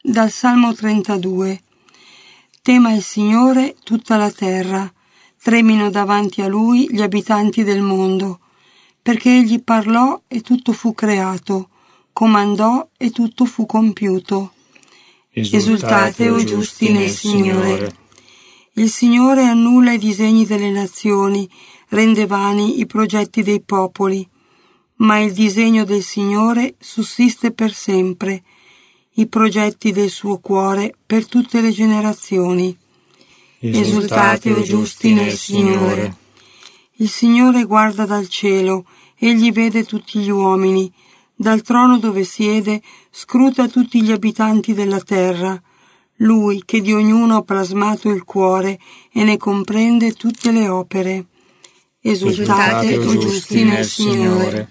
Dal Salmo 32. Tema il Signore tutta la terra, tremino davanti a Lui gli abitanti del mondo, perché Egli parlò e tutto fu creato, comandò e tutto fu compiuto. Esultate, o giusti, nel Signore. Il Signore annulla i disegni delle nazioni, rende vani i progetti dei popoli, ma il disegno del Signore sussiste per sempre, i progetti del suo cuore per tutte le generazioni. Esultate, o giusti, nel Signore. Il Signore guarda dal cielo, egli vede tutti gli uomini, dal trono dove siede scruta tutti gli abitanti della terra, Lui che di ognuno ha plasmato il cuore e ne comprende tutte le opere. Esultate, o giusti, nel Signore.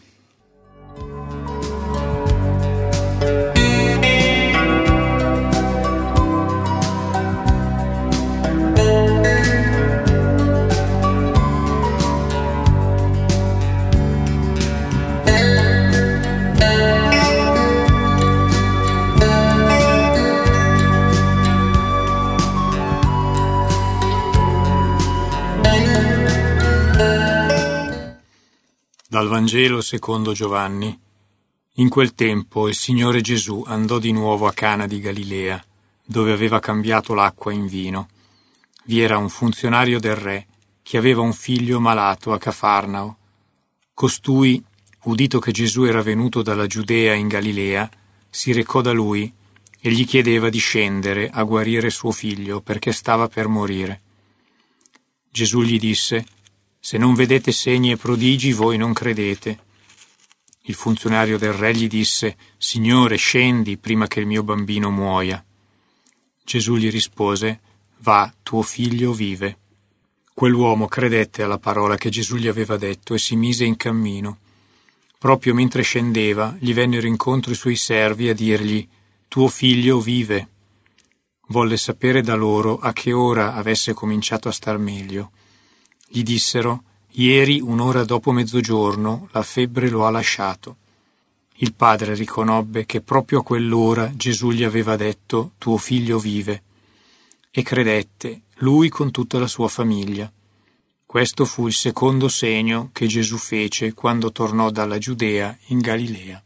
Dal Vangelo secondo Giovanni. In quel tempo il Signore Gesù andò di nuovo a Cana di Galilea, dove aveva cambiato l'acqua in vino. Vi era un funzionario del re che aveva un figlio malato a Cafarnao. Costui, udito che Gesù era venuto dalla Giudea in Galilea, si recò da lui e gli chiedeva di scendere a guarire suo figlio perché stava per morire. Gesù gli disse: «Se non vedete segni e prodigi, voi non credete». Il funzionario del re gli disse: «Signore, scendi prima che il mio bambino muoia». Gesù gli rispose: «Va, tuo figlio vive». Quell'uomo credette alla parola che Gesù gli aveva detto e si mise in cammino. Proprio mentre scendeva, gli vennero incontro i suoi servi a dirgli: «Tuo figlio vive». Volle sapere da loro a che ora avesse cominciato a star meglio. Gli dissero: «Ieri, un'ora dopo mezzogiorno, la febbre lo ha lasciato». Il padre riconobbe che proprio a quell'ora Gesù gli aveva detto: «Tuo figlio vive», e credette, lui con tutta la sua famiglia. Questo fu il secondo segno che Gesù fece quando tornò dalla Giudea in Galilea.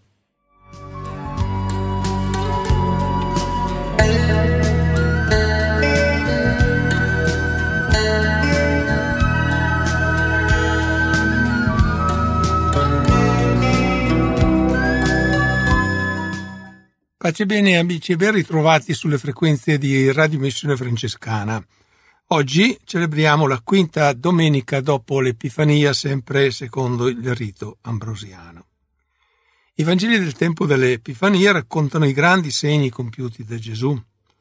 Pace bene amici e ben ritrovati sulle frequenze di Radio Missione Francescana. Oggi celebriamo la quinta domenica dopo l'Epifania, sempre secondo il rito ambrosiano. I Vangeli del tempo dell'Epifania raccontano i grandi segni compiuti da Gesù.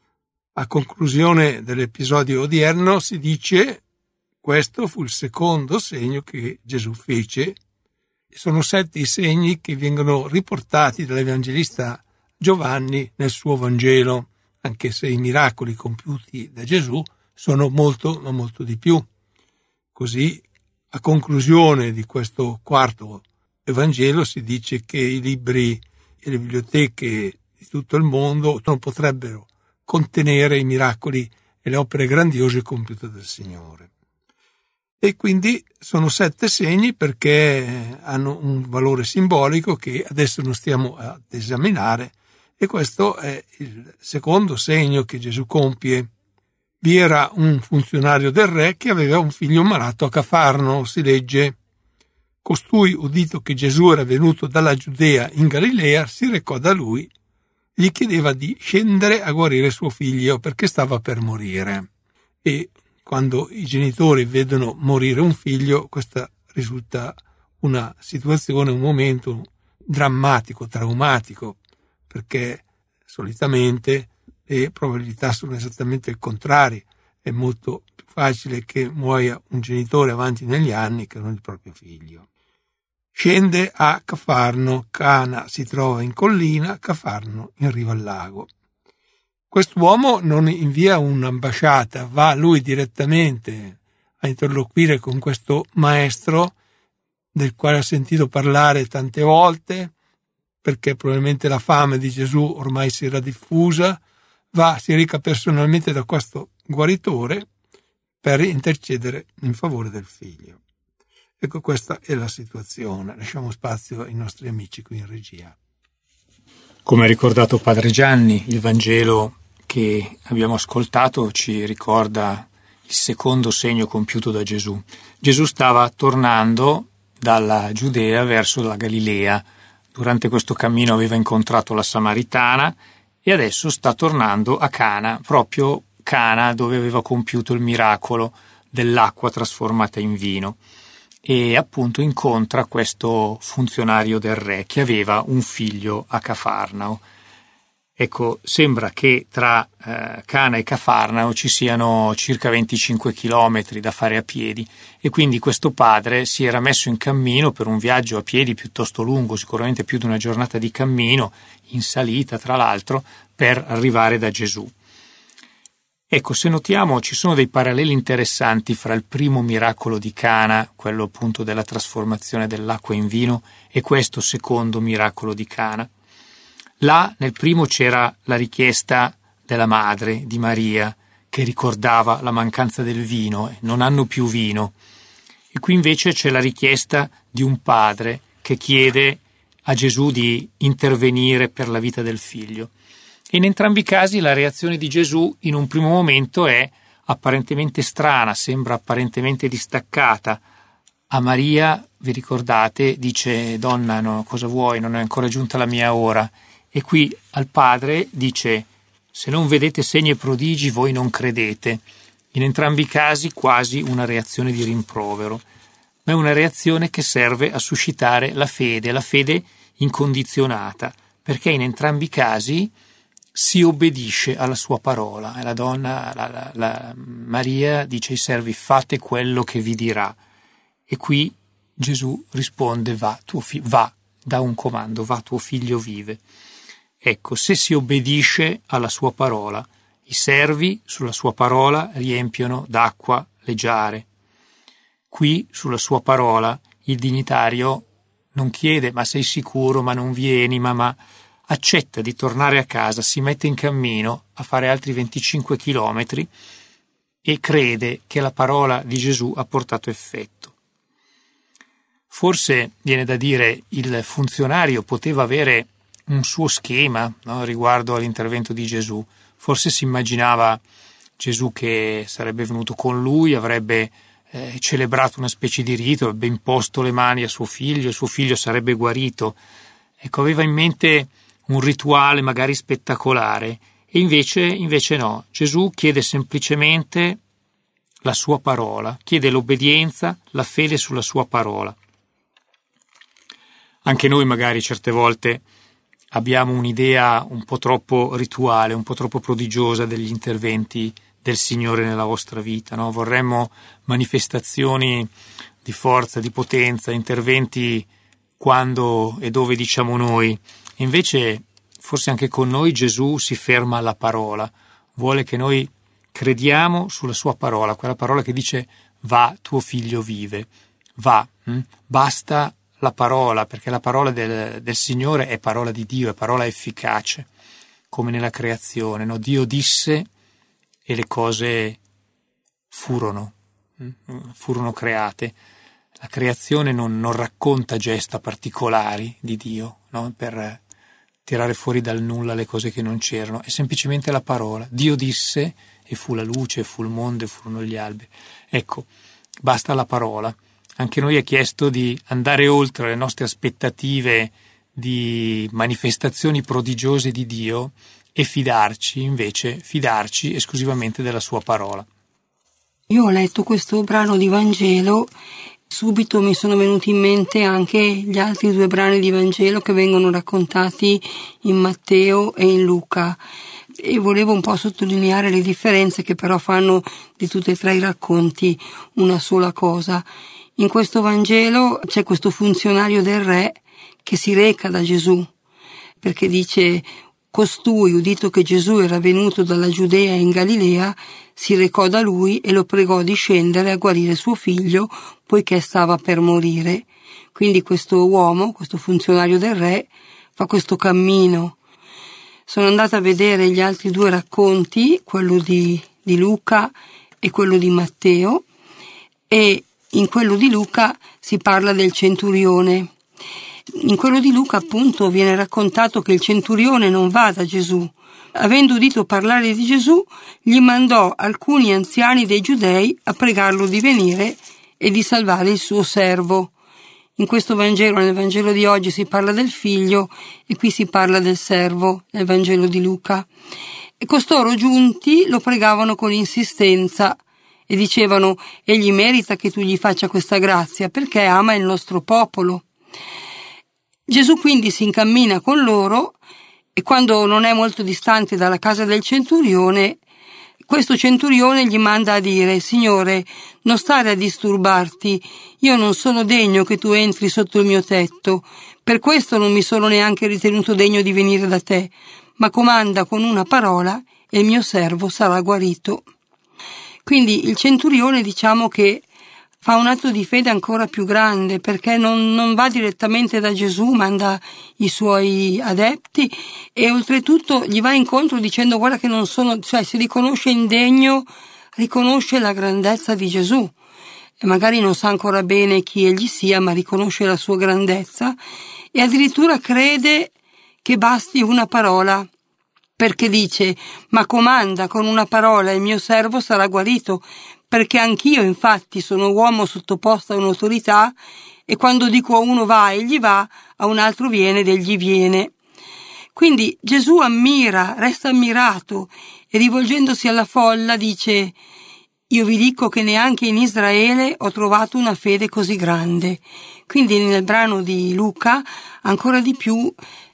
A conclusione dell'episodio odierno si dice: questo fu il secondo segno che Gesù fece. Sono 7 i segni che vengono riportati dall'Evangelista Giovanni nel suo Vangelo, anche se i miracoli compiuti da Gesù sono molto, ma molto di più. Così, a conclusione di questo quarto Evangelo, si dice che i libri e le biblioteche di tutto il mondo non potrebbero contenere i miracoli e le opere grandiose compiute dal Signore. E quindi sono 7 segni perché hanno un valore simbolico che adesso non stiamo ad esaminare. E questo è il secondo segno che Gesù compie. Vi era un funzionario del re che aveva un figlio malato a Cafarno, si legge. Costui, udito che Gesù era venuto dalla Giudea in Galilea, si recò da lui, gli chiedeva di scendere a guarire suo figlio perché stava per morire. E quando i genitori vedono morire un figlio, questa risulta una situazione, un momento drammatico, traumatico, perché solitamente le probabilità sono esattamente il contrario. È molto più facile che muoia un genitore avanti negli anni che non il proprio figlio. Scende a Cafarno, Cana si trova in collina, Cafarno in riva al lago. Quest'uomo non invia un'ambasciata, va lui direttamente a interloquire con questo maestro del quale ha sentito parlare tante volte, perché probabilmente la fame di Gesù ormai si era diffusa, si reca personalmente da questo guaritore per intercedere in favore del figlio. Ecco, questa è la situazione. Lasciamo spazio ai nostri amici qui in regia. Come ha ricordato Padre Gianni, il Vangelo che abbiamo ascoltato ci ricorda il secondo segno compiuto da Gesù. Gesù stava tornando dalla Giudea verso la Galilea. Durante questo cammino aveva incontrato la Samaritana e adesso sta tornando a Cana, proprio Cana dove aveva compiuto il miracolo dell'acqua trasformata in vino. E appunto incontra questo funzionario del re che aveva un figlio a Cafarnao. Ecco, sembra che tra Cana e Cafarnao ci siano circa 25 chilometri da fare a piedi e quindi questo padre si era messo in cammino per un viaggio a piedi piuttosto lungo, sicuramente più di una giornata di cammino, in salita tra l'altro, per arrivare da Gesù. Ecco, se notiamo ci sono dei paralleli interessanti fra il primo miracolo di Cana, quello appunto della trasformazione dell'acqua in vino, e questo secondo miracolo di Cana. Là nel primo c'era la richiesta della madre di Maria che ricordava la mancanza del vino, non hanno più vino. E qui invece c'è la richiesta di un padre che chiede a Gesù di intervenire per la vita del figlio. E in entrambi i casi la reazione di Gesù in un primo momento è apparentemente strana, sembra apparentemente distaccata. A Maria, vi ricordate, dice: donna, no, cosa vuoi? Non è ancora giunta la mia ora. E qui al padre dice: se non vedete segni e prodigi voi non credete. In entrambi i casi quasi una reazione di rimprovero, ma è una reazione che serve a suscitare la fede incondizionata, perché in entrambi i casi si obbedisce alla sua parola. E la donna, la Maria, dice ai servi: fate quello che vi dirà. E qui Gesù risponde: va, dà un comando, va, tuo figlio vive. Ecco, se si obbedisce alla sua parola, i servi sulla sua parola riempiono d'acqua le giare. Qui, sulla sua parola, il dignitario non chiede: ma sei sicuro, ma non vieni, ma accetta di tornare a casa, si mette in cammino a fare altri 25 chilometri e crede che la parola di Gesù ha portato effetto. Forse, viene da dire, il funzionario poteva avere un suo schema, no, riguardo all'intervento di Gesù. Forse si immaginava Gesù che sarebbe venuto con lui, avrebbe celebrato una specie di rito, avrebbe imposto le mani a suo figlio sarebbe guarito. Ecco, aveva in mente un rituale magari spettacolare, e invece no. Gesù chiede semplicemente la sua parola, chiede l'obbedienza, la fede sulla sua parola. Anche noi magari certe volte abbiamo un'idea un po' troppo rituale, un po' troppo prodigiosa degli interventi del Signore nella vostra vita, no? Vorremmo manifestazioni di forza, di potenza, interventi quando e dove diciamo noi. Invece forse anche con noi Gesù si ferma alla parola, vuole che noi crediamo sulla sua parola, quella parola che dice: va, tuo figlio vive, va, basta la parola, perché la parola del Signore è parola di Dio, è parola efficace, come nella creazione, no? Dio disse e le cose furono create. La creazione non racconta gesta particolari di Dio, no? Per tirare fuori dal nulla le cose che non c'erano, è semplicemente la parola. Dio disse e fu la luce, fu il mondo e furono gli alberi. Ecco, basta la parola. Anche noi è chiesto di andare oltre le nostre aspettative di manifestazioni prodigiose di Dio e fidarci esclusivamente della sua parola. Io ho letto questo brano di Vangelo, subito mi sono venuti in mente anche gli altri due brani di Vangelo che vengono raccontati in Matteo e in Luca, e volevo un po' sottolineare le differenze che però fanno di tutti e tre i racconti una sola cosa. In questo Vangelo c'è questo funzionario del re che si reca da Gesù, perché dice: costui, udito che Gesù era venuto dalla Giudea in Galilea, si recò da lui e lo pregò di scendere a guarire suo figlio, poiché stava per morire. Quindi questo uomo, questo funzionario del re, fa questo cammino sono andata a vedere gli altri 2 racconti, quello di Luca e quello di Matteo, e in quello di Luca si parla del centurione. In quello di Luca, appunto, viene raccontato che il centurione non va da Gesù. Avendo udito parlare di Gesù, gli mandò alcuni anziani dei Giudei a pregarlo di venire e di salvare il suo servo. In questo Vangelo, nel Vangelo di oggi, si parla del figlio e qui si parla del servo, nel Vangelo di Luca. E costoro giunti lo pregavano con insistenza e dicevano: egli merita che tu gli faccia questa grazia perché ama il nostro popolo. Gesù quindi si incammina con loro e quando non è molto distante dalla casa del centurione, questo centurione gli manda a dire: Signore, non stare a disturbarti, io non sono degno che tu entri sotto il mio tetto, per questo non mi sono neanche ritenuto degno di venire da te, ma comanda con una parola e il mio servo sarà guarito. Quindi il centurione, diciamo che fa un atto di fede ancora più grande, perché non va direttamente da Gesù, manda i suoi adepti e oltretutto gli va incontro dicendo: guarda che non sono, cioè si riconosce indegno, riconosce la grandezza di Gesù e magari non sa ancora bene chi egli sia, ma riconosce la sua grandezza e addirittura crede che basti una parola, perché dice: ma comanda con una parola e il mio servo sarà guarito, perché anch'io infatti sono uomo sottoposto a un'autorità e quando dico a uno va egli va, a un altro viene ed egli viene. Quindi Gesù ammira, resta ammirato e rivolgendosi alla folla dice: io vi dico che neanche in Israele ho trovato una fede così grande. Quindi nel brano di Luca ancora di più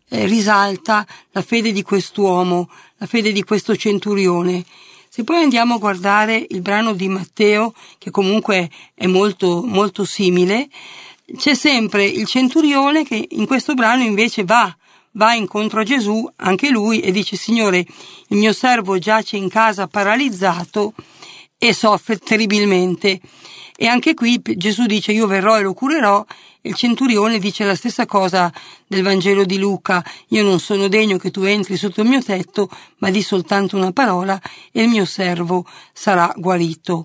risalta la fede di quest'uomo, la fede di questo centurione. Se poi andiamo a guardare il brano di Matteo, che comunque è molto, molto simile, c'è sempre il centurione che in questo brano invece va incontro a Gesù, anche lui, e dice: Signore, il mio servo giace in casa paralizzato e soffre terribilmente. E anche qui Gesù dice: io verrò e lo curerò. Il centurione dice la stessa cosa del Vangelo di Luca: io non sono degno che tu entri sotto il mio tetto, ma di soltanto una parola e il mio servo sarà guarito.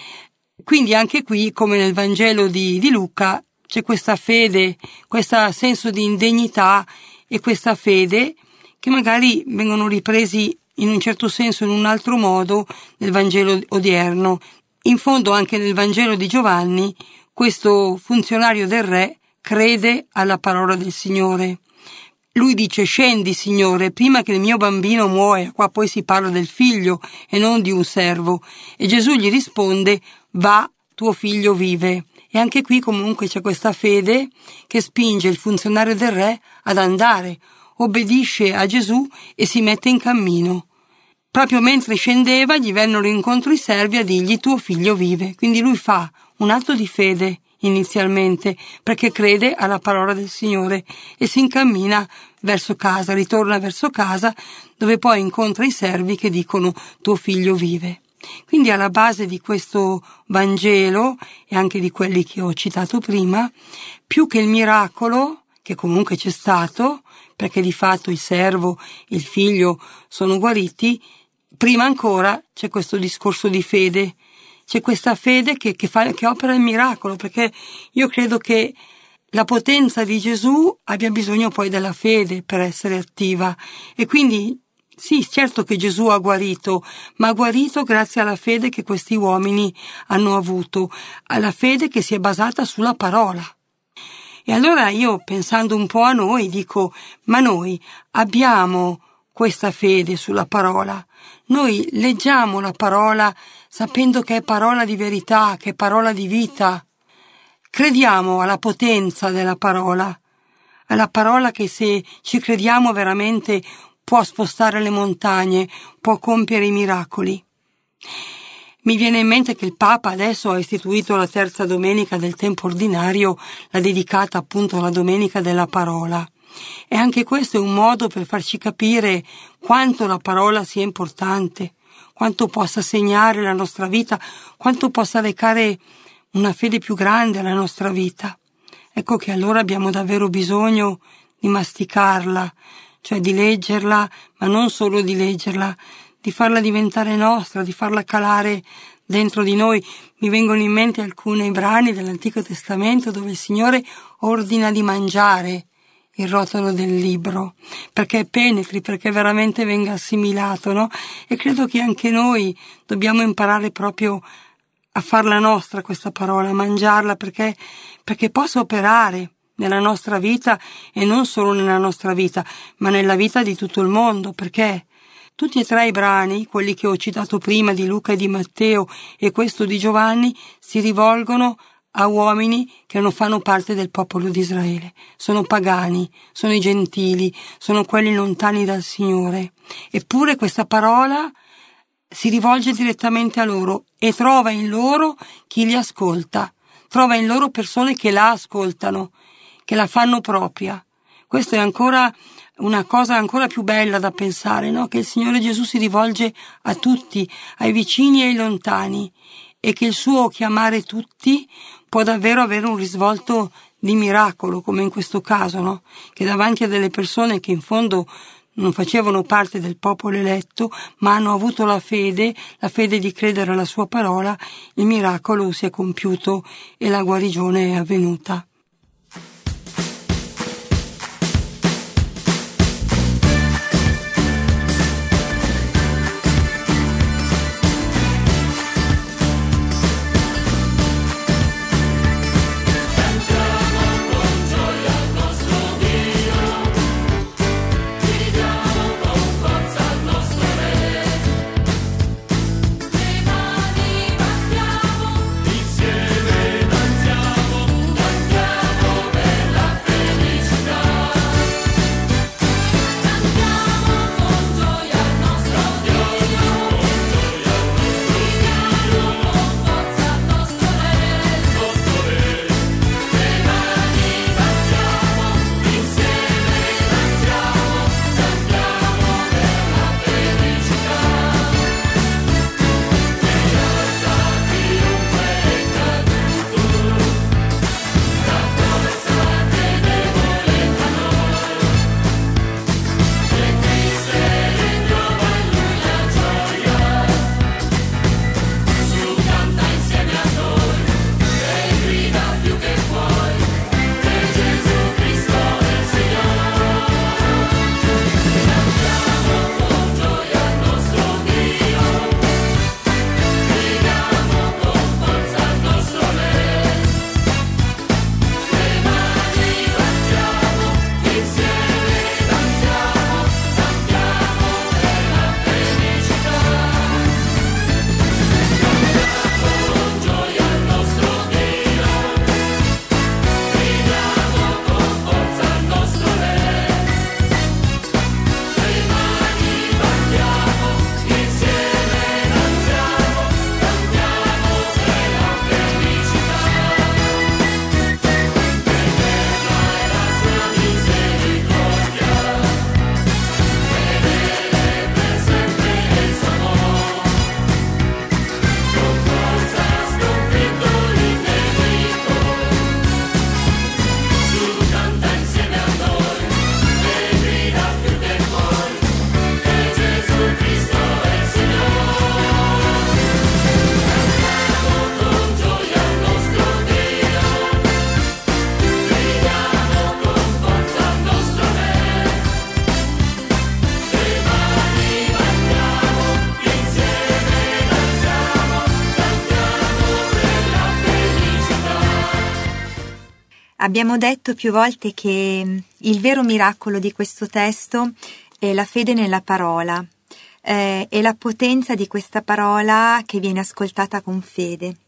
Quindi anche qui, come nel Vangelo di Luca, c'è questa fede, questo senso di indegnità e questa fede che magari vengono ripresi in un certo senso in un altro modo nel Vangelo odierno. In fondo anche nel Vangelo di Giovanni questo funzionario del re crede alla parola del Signore. Lui dice: scendi, Signore, prima che il mio bambino muoia. Qua poi si parla del figlio e non di un servo. E Gesù gli risponde: va, tuo figlio vive. E anche qui comunque c'è questa fede che spinge il funzionario del re ad andare, obbedisce a Gesù e si mette in cammino. Proprio mentre scendeva gli vennero incontro i servi a dirgli: tuo figlio vive. Quindi lui fa un atto di fede inizialmente, perché crede alla parola del Signore e si incammina verso casa, ritorna verso casa, dove poi incontra i servi che dicono: tuo figlio vive. Quindi alla base di questo Vangelo e anche di quelli che ho citato prima, più che il miracolo, che comunque c'è stato, perché di fatto il servo, il figlio sono guariti, prima ancora c'è questo discorso di fede. C'è questa fede che opera il miracolo, perché io credo che la potenza di Gesù abbia bisogno poi della fede per essere attiva. E quindi sì, certo che Gesù ha guarito, ma ha guarito grazie alla fede che questi uomini hanno avuto, alla fede che si è basata sulla parola. E allora io, pensando un po' a noi, dico: ma noi abbiamo questa fede sulla parola? Noi leggiamo la parola sapendo che è parola di verità, che è parola di vita. Crediamo alla potenza della parola, alla parola che se ci crediamo veramente può spostare le montagne, può compiere i miracoli. Mi viene in mente che il Papa adesso ha istituito la terza domenica del tempo ordinario, l'ha dedicata appunto alla domenica della parola. E anche questo è un modo per farci capire quanto la parola sia importante, quanto possa segnare la nostra vita, quanto possa recare una fede più grande alla nostra vita. Ecco che allora abbiamo davvero bisogno di masticarla, cioè di leggerla, ma non solo di leggerla, di farla diventare nostra, di farla calare dentro di noi. Mi vengono in mente alcuni brani dell'Antico Testamento dove il Signore ordina di mangiare il rotolo del libro, perché penetri, perché veramente venga assimilato, no? E credo che anche noi dobbiamo imparare proprio a farla nostra questa parola, a mangiarla, perché possa operare nella nostra vita, e non solo nella nostra vita, ma nella vita di tutto il mondo, perché tutti e tre i brani, quelli che ho citato prima di Luca e di Matteo e questo di Giovanni, si rivolgono a uomini che non fanno parte del popolo di Israele. Sono pagani, sono i gentili, sono quelli lontani dal Signore. Eppure questa parola si rivolge direttamente a loro e trova in loro chi li ascolta, trova in loro persone che la ascoltano, che la fanno propria. Questo è ancora una cosa ancora più bella da pensare, no? Che il Signore Gesù si rivolge a tutti, ai vicini e ai lontani, e che il suo chiamare tutti può davvero avere un risvolto di miracolo, come in questo caso, no? Che davanti a delle persone che in fondo non facevano parte del popolo eletto, ma hanno avuto la fede di credere alla sua parola, il miracolo si è compiuto e la guarigione è avvenuta. Abbiamo detto più volte che il vero miracolo di questo testo è la fede nella parola, è la potenza di questa parola che viene ascoltata con fede.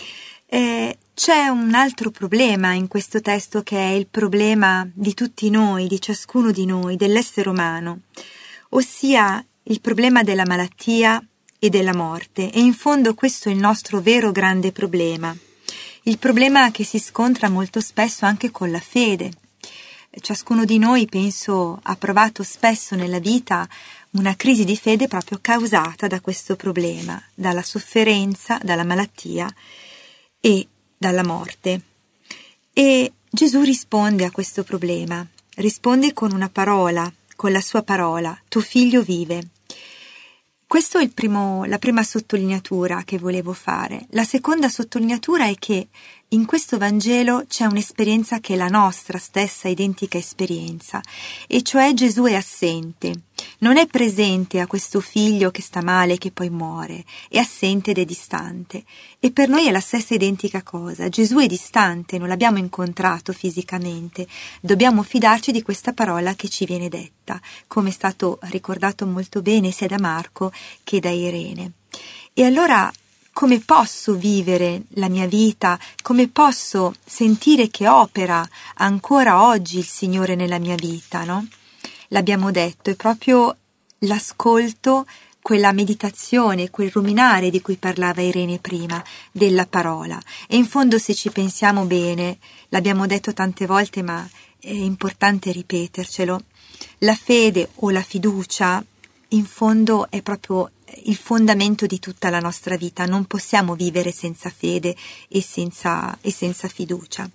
C'è un altro problema in questo testo che è il problema di tutti noi, di ciascuno di noi, dell'essere umano, ossia il problema della malattia e della morte. E in fondo questo è il nostro vero grande problema. Il problema che si scontra molto spesso anche con la fede. Ciascuno di noi, penso, ha provato spesso nella vita una crisi di fede proprio causata da questo problema, dalla sofferenza, dalla malattia e dalla morte. E Gesù risponde a questo problema, risponde con una parola con la sua parola, tuo figlio vive. Questo è la prima sottolineatura che volevo fare. La seconda sottolineatura è che in questo Vangelo c'è un'esperienza che è la nostra stessa identica esperienza, e cioè Gesù è assente. Non è presente a questo figlio che sta male e che poi muore, è assente ed è distante. E per noi è la stessa identica cosa. Gesù è distante, non l'abbiamo incontrato fisicamente. Dobbiamo fidarci di questa parola che ci viene detta, come è stato ricordato molto bene sia da Marco che da Irene. E allora, come posso vivere la mia vita? Come posso sentire che opera ancora oggi il Signore nella mia vita, no? L'abbiamo detto, è proprio l'ascolto, quella meditazione, quel ruminare di cui parlava Irene prima, della parola. E in fondo, se ci pensiamo bene, l'abbiamo detto tante volte, ma è importante ripetercelo, la fede o la fiducia, in fondo, è proprio il fondamento di tutta la nostra vita. Non possiamo vivere senza fede e senza fiducia.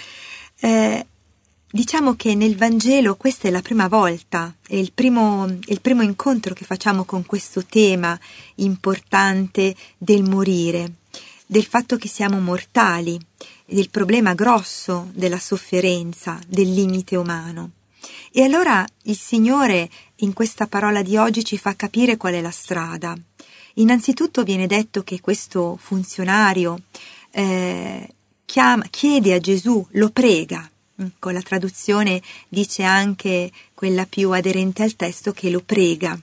Diciamo che nel Vangelo questa è la prima volta, è il primo incontro che facciamo con questo tema importante del morire, del fatto che siamo mortali, del problema grosso della sofferenza, del limite umano. E allora il Signore in questa parola di oggi ci fa capire qual è la strada. Innanzitutto viene detto che questo funzionario chiede a Gesù, lo prega. Con la traduzione dice anche quella più aderente al testo che lo prega.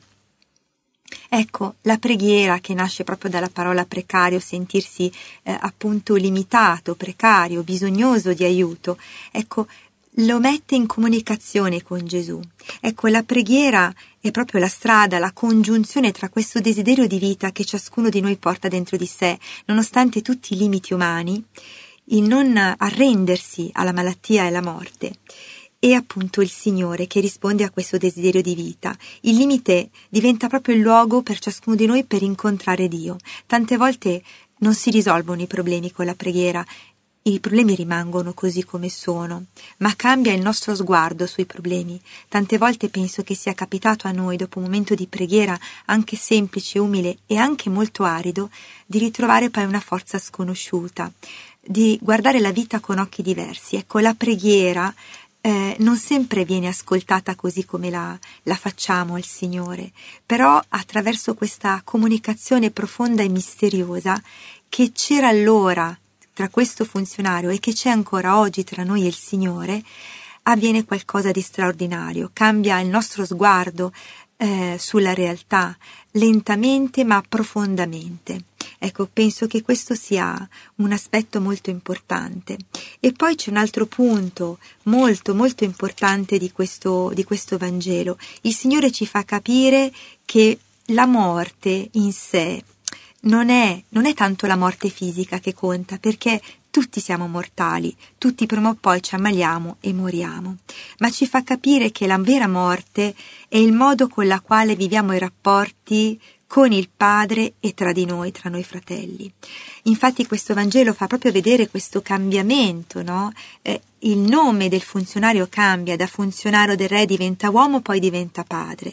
Ecco, la preghiera che nasce proprio dalla parola precario, sentirsi appunto limitato, precario, bisognoso di aiuto, ecco, lo mette in comunicazione con Gesù. Ecco, la preghiera è proprio la strada, la congiunzione tra questo desiderio di vita che ciascuno di noi porta dentro di sé, nonostante tutti i limiti umani, il non arrendersi alla malattia e alla morte, e appunto il Signore che risponde a questo desiderio di vita. Il limite diventa proprio il luogo per ciascuno di noi per incontrare Dio. Tante volte non si risolvono i problemi con la preghiera, i problemi rimangono così come sono, ma cambia il nostro sguardo sui problemi. Tante volte penso che sia capitato a noi, dopo un momento di preghiera, anche semplice, umile e anche molto arido, di ritrovare poi una forza sconosciuta, di guardare la vita con occhi diversi. Ecco, la preghiera non sempre viene ascoltata così come la facciamo al Signore, però attraverso questa comunicazione profonda e misteriosa che c'era allora tra questo funzionario e che c'è ancora oggi tra noi e il Signore, avviene qualcosa di straordinario, cambia il nostro sguardo sulla realtà, lentamente ma profondamente. Ecco, penso che questo sia un aspetto molto importante. E poi c'è un altro punto molto molto importante di questo Vangelo. Il Signore ci fa capire che la morte in sé non è tanto la morte fisica che conta, perché tutti siamo mortali, tutti prima o poi ci ammaliamo e moriamo, ma ci fa capire che la vera morte è il modo con la quale viviamo i rapporti con il Padre e tra di noi, tra noi fratelli. Infatti questo Vangelo fa proprio vedere questo cambiamento, no? Il nome del funzionario cambia, da funzionario del re diventa uomo, poi diventa padre.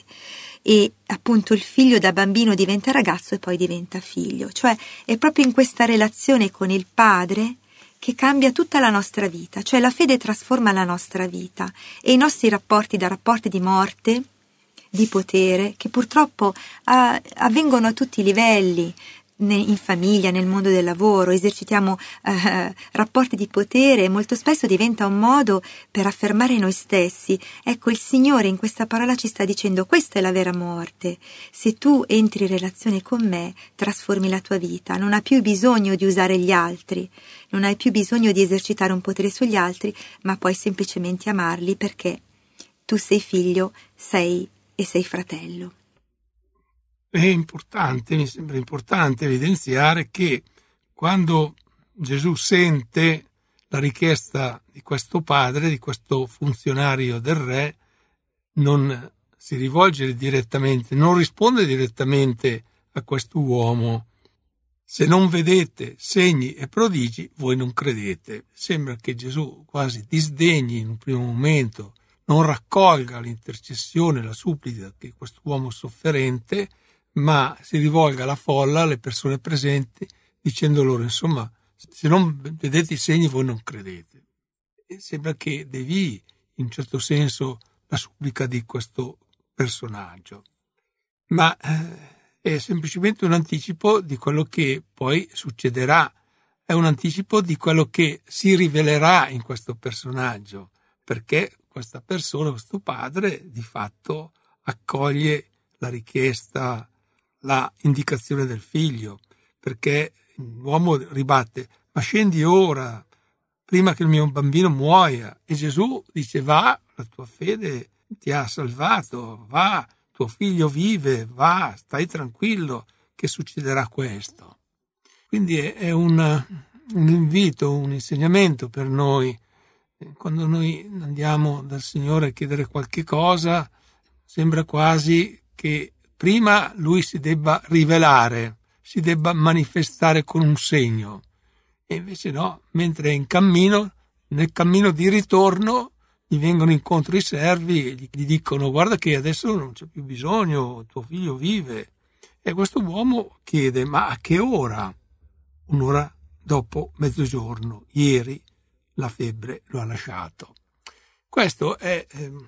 E appunto il figlio da bambino diventa ragazzo e poi diventa figlio. Cioè è proprio in questa relazione con il Padre che cambia tutta la nostra vita. Cioè la fede trasforma la nostra vita e i nostri rapporti, da rapporti di morte, di potere, che purtroppo avvengono a tutti i livelli, in famiglia, nel mondo del lavoro, esercitiamo rapporti di potere e molto spesso diventa un modo per affermare noi stessi. Ecco, il Signore in questa parola ci sta dicendo: questa è la vera morte. Se tu entri in relazione con me, trasformi la tua vita, non hai più bisogno di usare gli altri, non hai più bisogno di esercitare un potere sugli altri, ma puoi semplicemente amarli perché tu sei figlio, sei fratello. È importante, mi sembra importante evidenziare che quando Gesù sente la richiesta di questo padre, di questo funzionario del re, non si rivolge direttamente, non risponde direttamente a questo uomo: se non vedete segni e prodigi, voi non credete. Sembra che Gesù quasi disdegni in un primo momento non raccolga l'intercessione, la supplica di quest'uomo sofferente, ma si rivolga alla folla, alle persone presenti, dicendo loro, insomma, se non vedete i segni voi non credete. E sembra che devii in un certo senso la supplica di questo personaggio, ma è semplicemente un anticipo di quello che poi succederà, è un anticipo di quello che si rivelerà in questo personaggio, perché questa persona, questo padre, di fatto accoglie la richiesta, la indicazione del figlio, perché l'uomo ribatte, ma scendi ora, prima che il mio bambino muoia. E Gesù dice, va, la tua fede ti ha salvato, va, tuo figlio vive, va, stai tranquillo che succederà questo. Quindi è un invito, un insegnamento per noi. Quando noi andiamo dal Signore a chiedere qualche cosa, sembra quasi che prima Lui si debba rivelare, si debba manifestare con un segno. E invece no, mentre è in cammino, nel cammino di ritorno, gli vengono incontro i servi e gli dicono guarda che adesso non c'è più bisogno, tuo figlio vive. E questo uomo chiede, ma a che ora? Un'ora dopo mezzogiorno, ieri la febbre lo ha lasciato. Questo è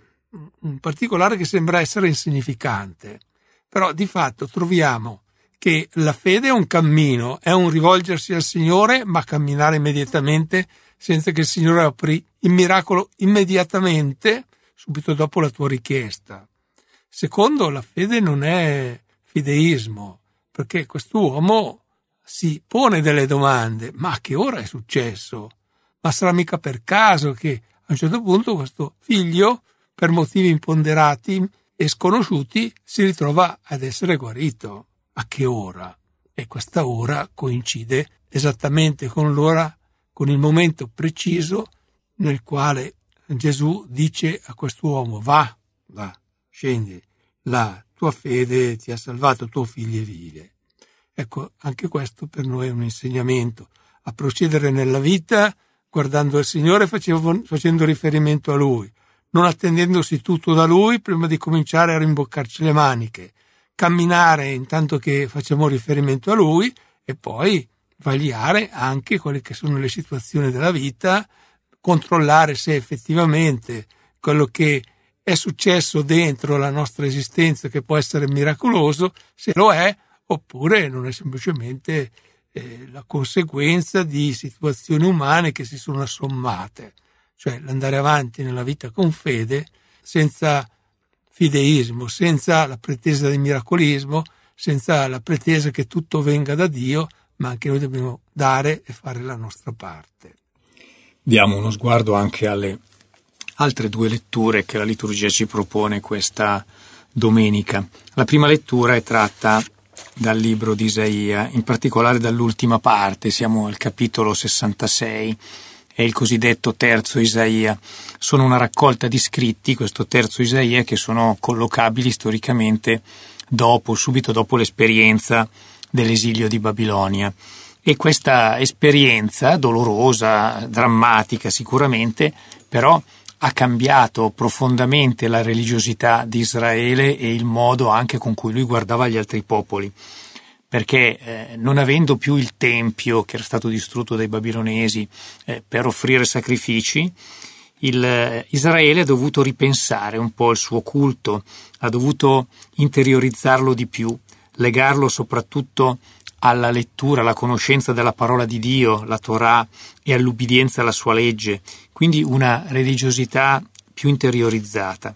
un particolare che sembra essere insignificante, però di fatto troviamo che la fede è un cammino, è un rivolgersi al Signore, ma camminare immediatamente senza che il Signore apri il miracolo immediatamente, subito dopo la tua richiesta. Secondo, la fede non è fideismo, perché quest'uomo si pone delle domande, ma a che ora è successo? Ma sarà mica per caso che a un certo punto questo figlio, per motivi imponderati e sconosciuti, si ritrova ad essere guarito. A che ora? E questa ora coincide esattamente con l'ora, con il momento preciso nel quale Gesù dice a quest'uomo va, scendi, la tua fede ti ha salvato, tuo figlio vive. Ecco, anche questo per noi è un insegnamento, a procedere nella vita guardando il Signore, facendo riferimento a Lui, non attendendosi tutto da Lui prima di cominciare a rimboccarci le maniche, camminare intanto che facciamo riferimento a Lui e poi vagliare anche quelle che sono le situazioni della vita, controllare se effettivamente quello che è successo dentro la nostra esistenza, che può essere miracoloso, se lo è, oppure non è semplicemente la conseguenza di situazioni umane che si sono assommate. Cioè l'andare avanti nella vita con fede, senza fideismo, senza la pretesa di miracolismo, senza la pretesa che tutto venga da Dio, ma anche noi dobbiamo dare e fare la nostra parte. Diamo uno sguardo anche alle altre due letture che la liturgia ci propone questa domenica. La prima lettura è tratta dal libro di Isaia, in particolare dall'ultima parte, siamo al capitolo 66, è il cosiddetto terzo Isaia. Sono una raccolta di scritti, questo terzo Isaia, che sono collocabili storicamente subito dopo l'esperienza dell'esilio di Babilonia. E questa esperienza, dolorosa, drammatica sicuramente, però ha cambiato profondamente la religiosità di Israele e il modo anche con cui lui guardava gli altri popoli, perché non avendo più il tempio che era stato distrutto dai babilonesi per offrire sacrifici, Israele ha dovuto ripensare un po' il suo culto, ha dovuto interiorizzarlo di più, legarlo soprattutto alla lettura, alla conoscenza della parola di Dio, la Torah, e all'ubbidienza alla sua legge, quindi una religiosità più interiorizzata.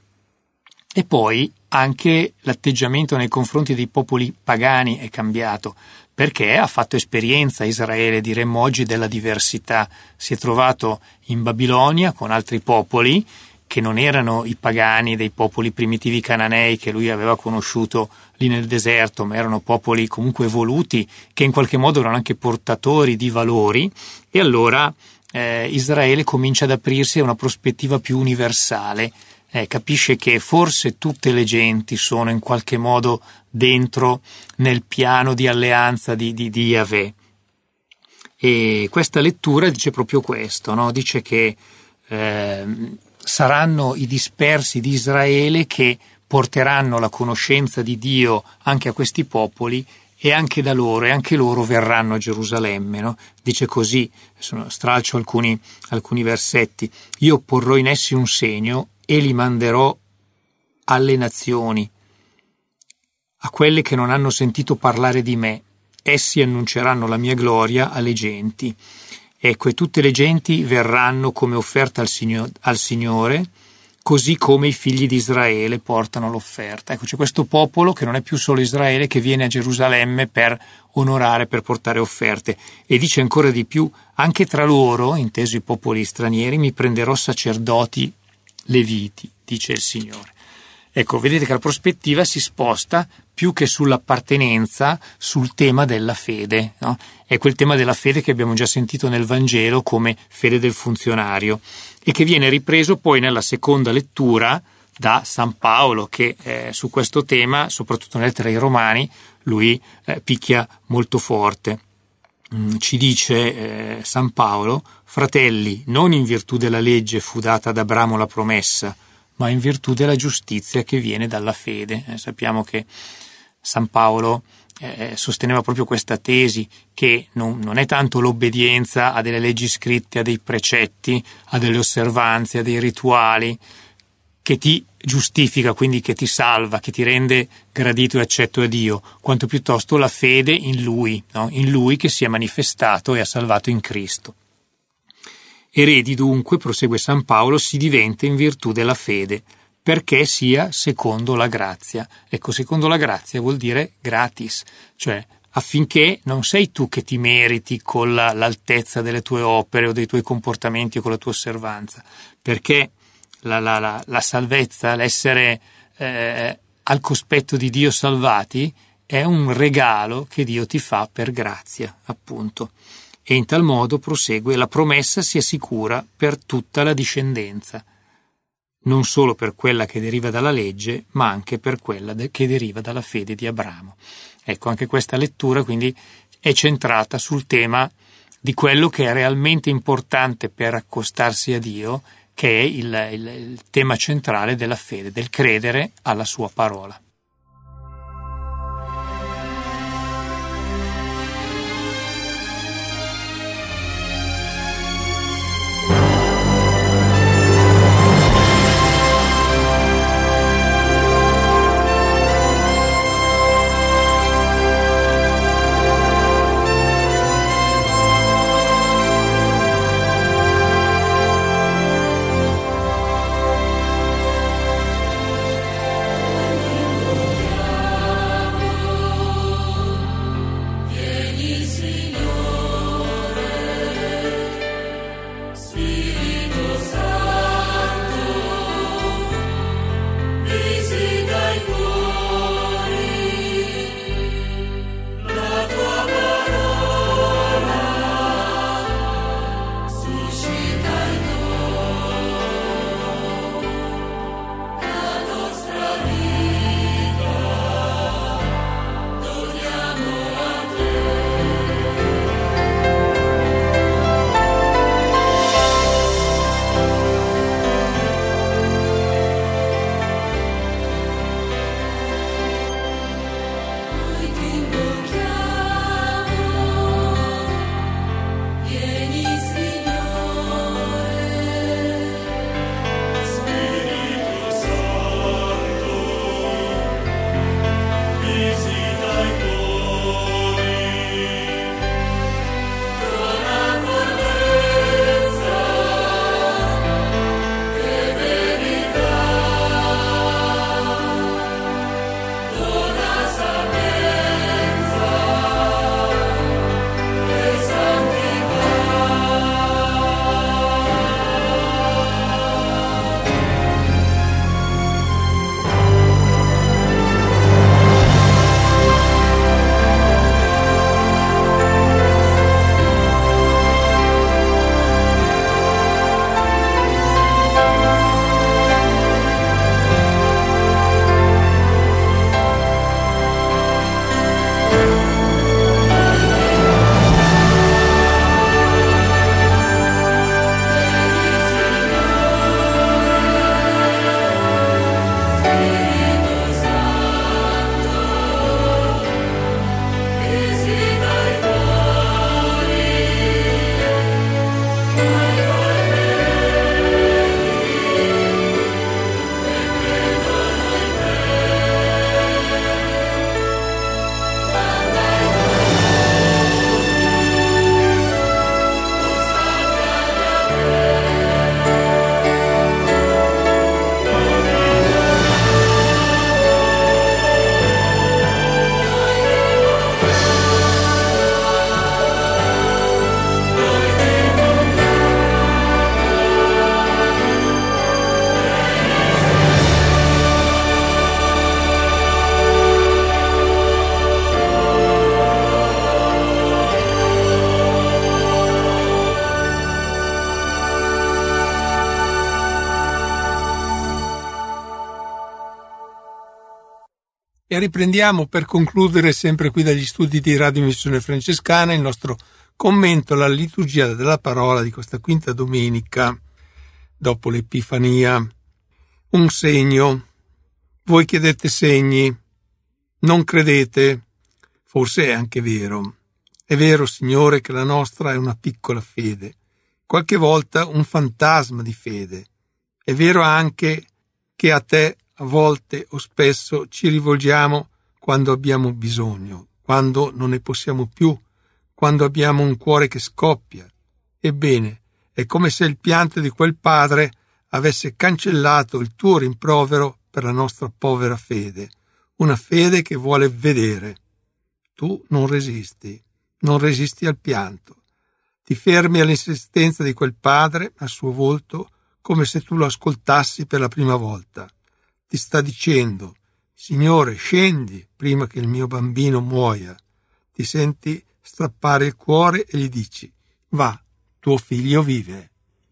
E poi anche l'atteggiamento nei confronti dei popoli pagani è cambiato, perché ha fatto esperienza Israele, diremmo oggi, della diversità. Si è trovato in Babilonia con altri popoli che non erano i pagani dei popoli primitivi cananei che lui aveva conosciuto lì nel deserto, ma erano popoli comunque evoluti, che in qualche modo erano anche portatori di valori, e allora Israele comincia ad aprirsi a una prospettiva più universale, capisce che forse tutte le genti sono in qualche modo dentro nel piano di alleanza di Yahweh. E questa lettura dice proprio questo, no? Dice che saranno i dispersi di Israele che porteranno la conoscenza di Dio anche a questi popoli, e anche da loro, e anche loro verranno a Gerusalemme, no? Dice così, stralcio alcuni versetti: io porrò in essi un segno e li manderò alle nazioni, a quelle che non hanno sentito parlare di me. Essi annunceranno la mia gloria alle genti. Ecco, e tutte le genti verranno come offerta al Signore, così come i figli di Israele portano l'offerta. Ecco, c'è questo popolo che non è più solo Israele, che viene a Gerusalemme per onorare, per portare offerte. E dice ancora di più: anche tra loro, inteso i popoli stranieri, mi prenderò sacerdoti leviti, dice il Signore. Ecco, vedete che la prospettiva si sposta più che sull'appartenenza, sul tema della fede, no? È quel tema della fede che abbiamo già sentito nel Vangelo come fede del funzionario, e che viene ripreso poi nella seconda lettura da San Paolo, che su questo tema, soprattutto nelle lettere ai Romani, lui picchia molto forte. Ci dice San Paolo: fratelli, non in virtù della legge fu data ad Abramo la promessa, ma in virtù della giustizia che viene dalla fede. Sappiamo che San Paolo sosteneva proprio questa tesi, che non è tanto l'obbedienza a delle leggi scritte, a dei precetti, a delle osservanze, a dei rituali, che ti giustifica, quindi che ti salva, che ti rende gradito e accetto a Dio, quanto piuttosto la fede in Lui, no? In Lui che si è manifestato e ha salvato in Cristo. Eredi dunque, prosegue San Paolo, si diventa in virtù della fede, perché sia secondo la grazia. Ecco, secondo la grazia vuol dire gratis, cioè affinché non sei tu che ti meriti con l'altezza delle tue opere o dei tuoi comportamenti o con la tua osservanza, perché la salvezza, l'essere al cospetto di Dio salvati, è un regalo che Dio ti fa per grazia, appunto. E in tal modo, prosegue, la promessa sia sicura per tutta la discendenza, non solo per quella che deriva dalla legge, ma anche per quella che deriva dalla fede di Abramo. Ecco, anche questa lettura quindi è centrata sul tema di quello che è realmente importante per accostarsi a Dio, che è il tema centrale della fede, del credere alla sua parola. E riprendiamo per concludere sempre qui dagli studi di Radio Missione Francescana il nostro commento alla liturgia della parola di questa quinta domenica dopo l'Epifania. Un segno. Voi chiedete segni, non credete. Forse è anche vero. È vero, Signore, che la nostra è una piccola fede, qualche volta un fantasma di fede. È vero anche che a te a volte o spesso ci rivolgiamo quando abbiamo bisogno, quando non ne possiamo più, quando abbiamo un cuore che scoppia. Ebbene, è come se il pianto di quel padre avesse cancellato il tuo rimprovero per la nostra povera fede, una fede che vuole vedere. Tu non resisti al pianto. Ti fermi all'insistenza di quel padre, al suo volto, come se tu lo ascoltassi per la prima volta. Ti sta dicendo: Signore, scendi prima che il mio bambino muoia. Ti senti strappare il cuore e gli dici: va, tuo figlio vive.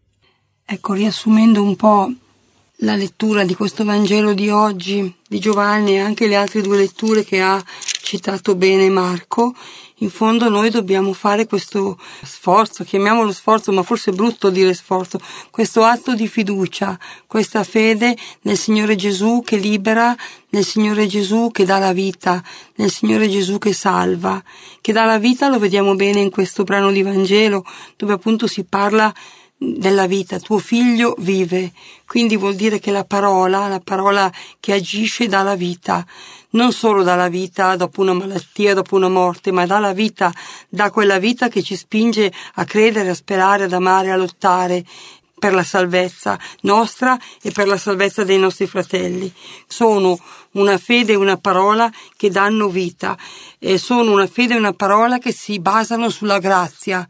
Ecco, riassumendo un po' la lettura di questo Vangelo di oggi, di Giovanni, e anche le altre due letture che ha citato bene Marco, in fondo noi dobbiamo fare questo sforzo, chiamiamolo sforzo, ma forse è brutto dire sforzo, questo atto di fiducia, questa fede nel Signore Gesù che libera, nel Signore Gesù che dà la vita, nel Signore Gesù che salva, che dà la vita. Lo vediamo bene in questo brano di Vangelo, dove appunto si parla della vita, tuo figlio vive, quindi vuol dire che la parola che agisce dà la vita, non solo dà la vita dopo una malattia, dopo una morte, ma dà la vita, dà quella vita che ci spinge a credere, a sperare, ad amare, a lottare per la salvezza nostra e per la salvezza dei nostri fratelli. Sono una fede e una parola che danno vita, e sono una fede e una parola che si basano sulla grazia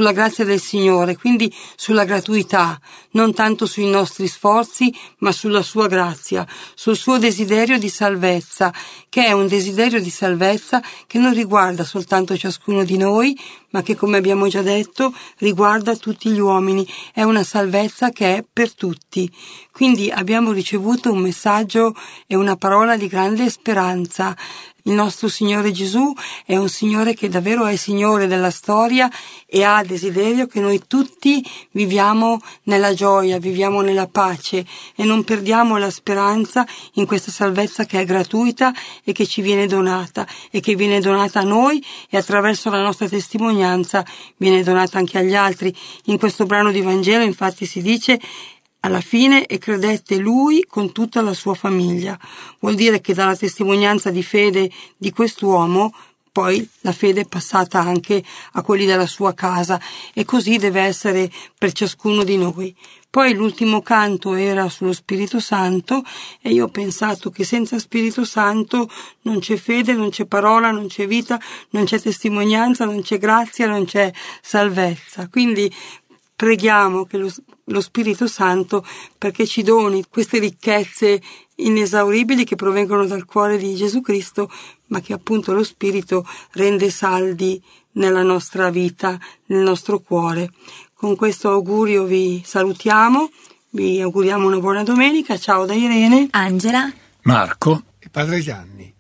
del Signore, quindi sulla gratuità, non tanto sui nostri sforzi, ma sulla sua grazia, sul suo desiderio di salvezza, che è un desiderio di salvezza che non riguarda soltanto ciascuno di noi, ma che, come abbiamo già detto, riguarda tutti gli uomini. È una salvezza che è per tutti. Quindi abbiamo ricevuto un messaggio e una parola di grande speranza. Il nostro Signore Gesù è un Signore che davvero è Signore della storia e ha desiderio che noi tutti viviamo nella gioia, viviamo nella pace e non perdiamo la speranza in questa salvezza che è gratuita e che ci viene donata, e che viene donata a noi, e attraverso la nostra testimonianza viene donata anche agli altri. In questo brano di Vangelo infatti si dice: alla fine e credette lui con tutta la sua famiglia. Vuol dire che dalla testimonianza di fede di quest'uomo poi la fede è passata anche a quelli della sua casa, e così deve essere per ciascuno di noi. Poi l'ultimo canto era sullo Spirito Santo, e io ho pensato che senza Spirito Santo non c'è fede, non c'è parola, non c'è vita, non c'è testimonianza, non c'è grazia, non c'è salvezza. Quindi preghiamo che lo Spirito Santo perché ci doni queste ricchezze inesauribili che provengono dal cuore di Gesù Cristo, ma che appunto lo Spirito rende saldi nella nostra vita, nel nostro cuore. Con questo augurio vi salutiamo, vi auguriamo una buona domenica. Ciao da Irene, Angela, Marco e Padre Gianni.